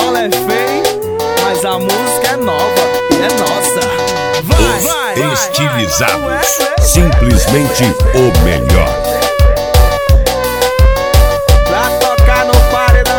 ela é feia, mas a música é nova e é nossa. Os Estilizados, simplesmente o melhor. Pra tocar no paredão.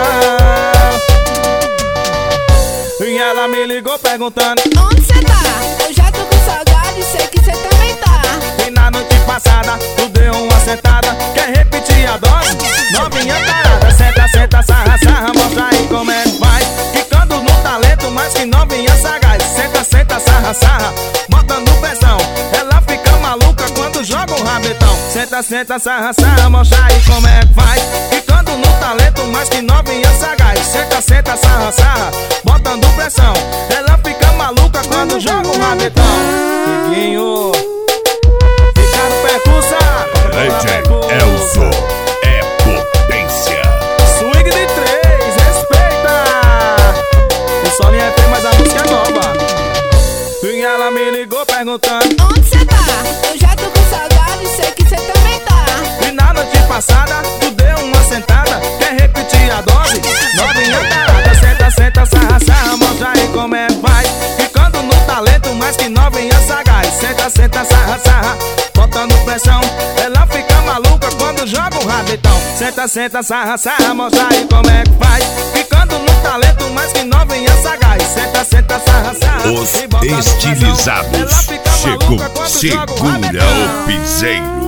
E ela me ligou perguntando: onde cê tá? Eu já tô com saudade, sei que cê também tá. E na noite passada tu deu uma sentada, quer repetir a dose? Novinha tarada, senta, senta, sarra, sarra, mostra aí como é que faz. Quicando no talento, mais que novinha sagaz. Senta, senta, sarra, sarra, botando pressão. Ela fica maluca quando joga o rabetão. Senta, senta, sarra, sarra, mostra aí como é que faz. Quicando no talento, mais que novinha sagaz. Senta, senta, sarra, sarra, botando pressão. Ela fica maluca quando joga o rabetão. Tiquinho, fica no percurso. DJ Elzo é potência. Swing de 3, respeita. O solinho é feio, mas a música é nova. E ela me ligou perguntando: onde cê tá? Eu já tô com saudade, sei que cê também tá. e na noite passada tu deu uma sentada, quer repetir a dose? Novinha tarada, senta, senta, sarra, sarra, mostra aí como é que faz. Ficando no talento, mais que novinha sagaz. Senta, senta, sarra, sarra, botando pressão. Ela fica maluca quando joga o rabetão. Senta, senta, sarra, sarra, mostra aí como é que faz. Ficando no talento, mais que novinha sagaz. Senta, senta, sarra, sarra, Os e botando pressão. Estilizados Ela fica chegou, maluca quando joga o segura rabetão. o piseiro.